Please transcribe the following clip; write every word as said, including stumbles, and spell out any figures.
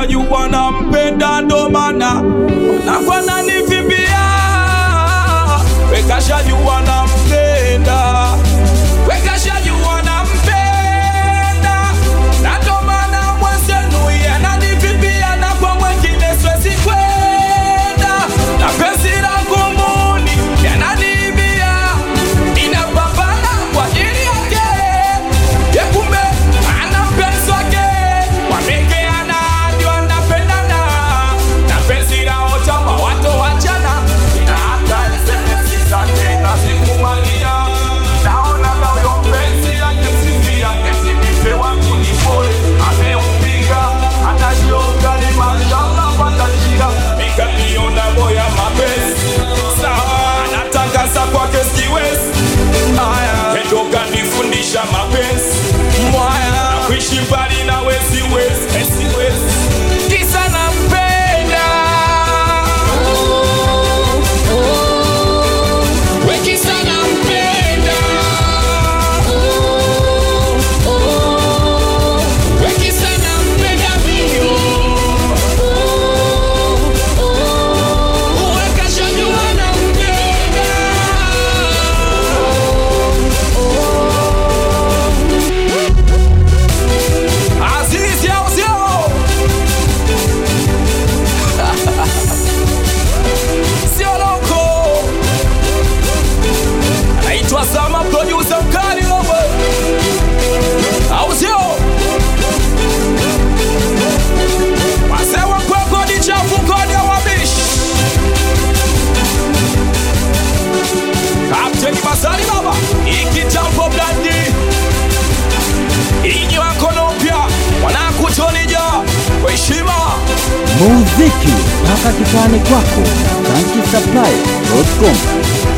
kashajua nampenda ndo maana nakuwa nanivimbia. We kashajua nampenda, we kashajua nampenda, na ndo maana mwenzenu yeye ananivimbia na kwa mwingine siwezi kwenda. Na penzi langu mbuni yananiibia, ninapambana kwa ajili yake, ye kumbe ana mpenzi wake, wamekeana ndio wanapendana, na penzi lao chama watu wachana, na hata sisi zake na sikumania. Naona leo mpenzi yake sivia, eti nipe wangu ni pole, ameupiga anashonga ni mashallah patajira, nikaniona moya mapenzi sawa, anatangaza kwake siwezi. Haya ndo kanifundisha mapenzi mwaya, na kuishi mbali na wezi wezi wezi wezi, kisa nampenda. We kisa nampenda, we kisa nampenda mio, we kashajua nampenda. Azizi au sio? Sio loko, anaitwa Sama producer mkali wewe, au sio? Wasewa kwa kodi chafu kodi ya wabishi, Captain Basari baba, ikitampo blandi inyi wakono mpya wanakutonija kwa heshima. Muziki mpaka kitani kwako. Tanki Supply dot com.